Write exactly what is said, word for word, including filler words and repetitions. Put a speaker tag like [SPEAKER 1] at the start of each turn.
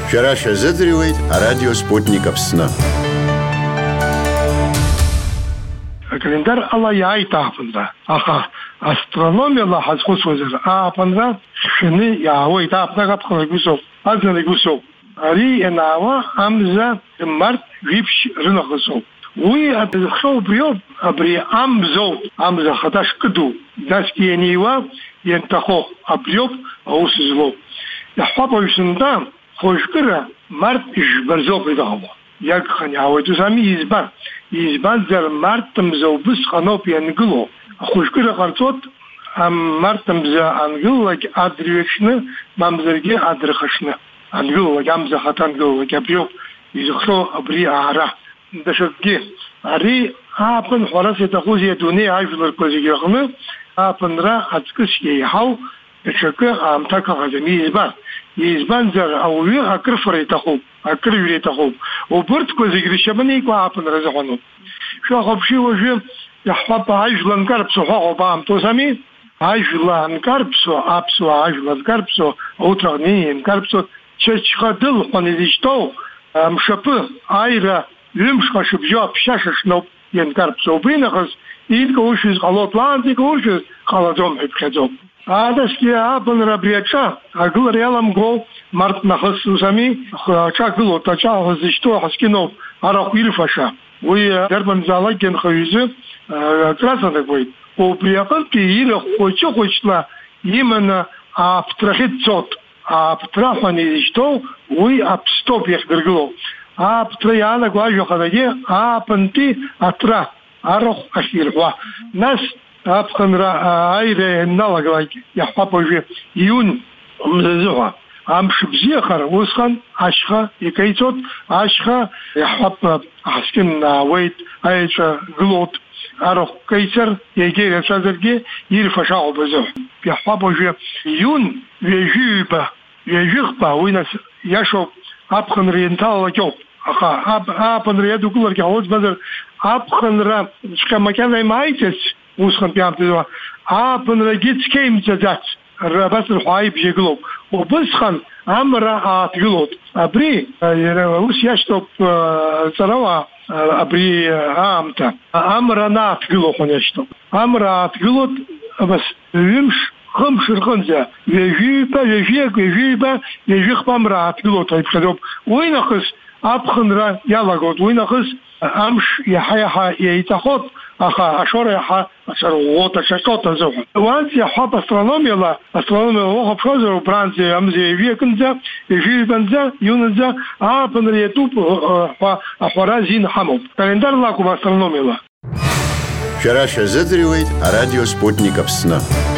[SPEAKER 1] Шәара шәазыӡырҩуеит арадио Спутник Аԥсны.
[SPEAKER 2] Акалендар ала иааит ааԥынра, аха астрономиала ҳазхәыцуазар ааԥынра хьшәаны иаауеит, ааԥнак аԥхынра игәысоуп, аӡынра игәысоуп. Ари ианаауа амза март ҩиԥшь рынахысоуп. Уи адырхьоу убриоуп, абри амзоуп, амза хада шкыду, насгьы ианиуа ианҭахо, абриоуп аус злоу. Иаҳҳәап ауаҩсынтәа хәыжәкыра март ижәбарзоуп иҟало. Иагхан иаауеит, ус ами избан. Избанзар март-мза убысҟан ауп иангыло. Ахәыжәкыра ҟарҵот март-мза ангылалак адырҩаҽны, мамзаргьы адырхаҽны. Ангылалак, амза хада ангылалак, абриоуп изыхҟьо абри аара. Даҽакгьы, ари ааԥын ҳәарас иаҭахузеи адунеи ажәларқәа зегьы рҟны ааԥынра аҵкыс иеиҳау даҽакы аамҭак ыҟаӡам. Избан? Избанзар ауаҩы акрыфара иҭахуп, акрыҩра иҭахуп. Убырҭқәа зегьы ршьапаны икәа ааԥынра азыҳәаноуп. Шәаҟаԥшьи уажәы иаҳҳәап ажәла нкарԥсо ҳәаҟоуп аамҭа, ус ами? Ажәла нкарԥсо, аԥсуаа ажәла нкарԥсо, ауҭраҟны нкарԥсо, чачха дылхәан изышьҭоу мшаԥы аира ҩымшҟа шыбжьо аԥшьаша шноуп ианкарԥсо. Убри нахыс идкауршәыз ҟалоит, уаанӡа икауршәыз ҟалаӡом ҳәа иԥхьаӡоуп. Адасгьы ааԥынра абри аҿа агылара иаламгоу март нахыс ус ами? Аҿа гылоит, аҿа зышьҭоу ҳаскьыноуп арахә ирфаша. Уи дарбанзаалакгьы анхаҩ изы акраҵанакуеит. Убри аҟынтәи ирахә хәыҷы-хәыҷла иманы ааԥҭрахьы дцот. Ааԥҭра ҳәан изышьҭоу уи аԥстоуп иахьдыргылоу. Ааԥҭра иаанаго ажәаханагьы ааԥынтәи атра арахә ахьирҳәуа. Нас аԥхынра аира ианналагалак иаҳҳәап уажәы иун мзазыҳәа. Амш бзиахар усҟан ашьха икеиҵот, ашьха иаҳҳәап аҳаскьын наауеит, аеҵәа гылоит, арахә кеицар егьа ирацәазаргьы ирфаша ауп азыҳәа. Иаҳҳәап уажәы иун ҩажәи-ҩба, ҩажәихба, уи нас иашоуп аԥхынра ианҭалалак ауп. Аха ааԥынра иадукыларгьы ҳауӡбазар аԥхынра цәҟьа макьана имааицыз усҟантәи аамҭазы ааԥынрагьы цқьа имҵаӡац абас рҳәо аибжьы гылоуп. Убысҟан амра ааҭгылоит. Абри ус иашьҭоуп ҵарауаа абри аамҭа. Амра анааҭгыло ҳәа иашьҭоуп. Амра ааҭгылоит абас ҩымш хымш рҟынӡа ҩажәиҩба, ҩажәиак, ҩажәиҩба, ҩажәихба амра ааҭгылоит ҳәа иԥхьаӡоуп. Уи нахыс аԥхынра иалагоит, уи нахыс амш иаҳа-иаҳа иеиҵахот, аха ашора иаҳа аҽарӷәӷәот, аҽаҟьот азыҳәан. Уанӡа иаҳҳәап астрономиала, астрономиала уахәаԥшуазар убранӡа амза ҩажәиакынӡа, ҩажәиҩбанӡа, иунынӡа ааԥынра иатәуп ҳәа аҳәара азин ҳамоуп. Календарла акәым астрономиала.
[SPEAKER 1] Шәара шәазыӡырҩуеит арадио Спутник Аԥсны.